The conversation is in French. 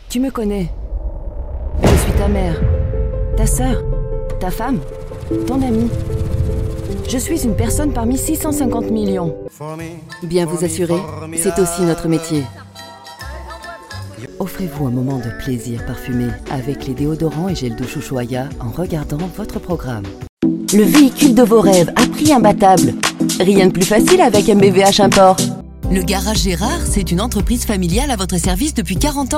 Tu me connais. Je suis ta mère, ta sœur, ta femme, ton amie. Je suis une personne parmi 650 millions. Bien vous assurer, c'est aussi notre métier. Offrez-vous un moment de plaisir parfumé avec les déodorants et gels douche Ushuaïa en regardant votre programme. Le véhicule de vos rêves à prix imbattable. Rien de plus facile avec MBVH Import. Le Garage Gérard, c'est une entreprise familiale à votre service depuis 40 ans.